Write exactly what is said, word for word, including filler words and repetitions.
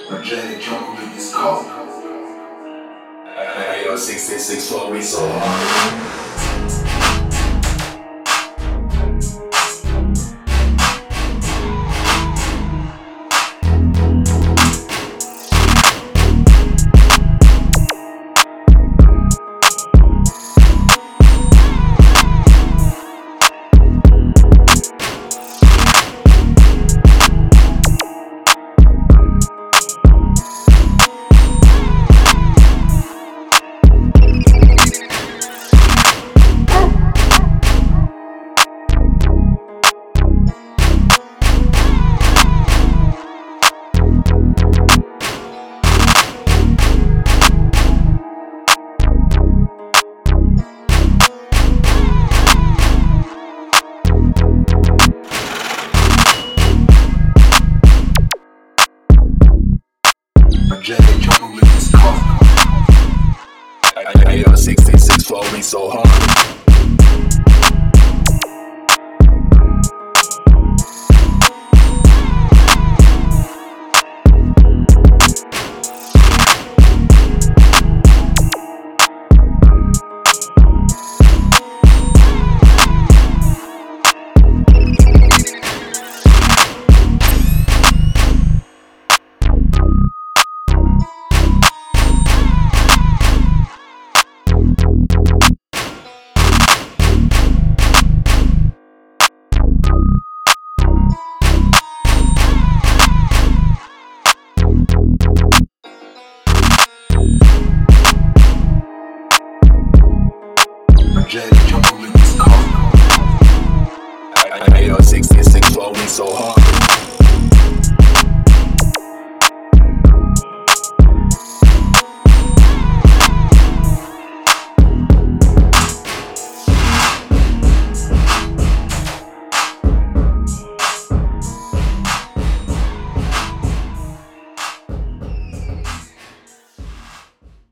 Project jungle in this car. Hey, yo, six six six four, we so hard. Project jungle in this car. Hey, yo, six six six four, we so hard.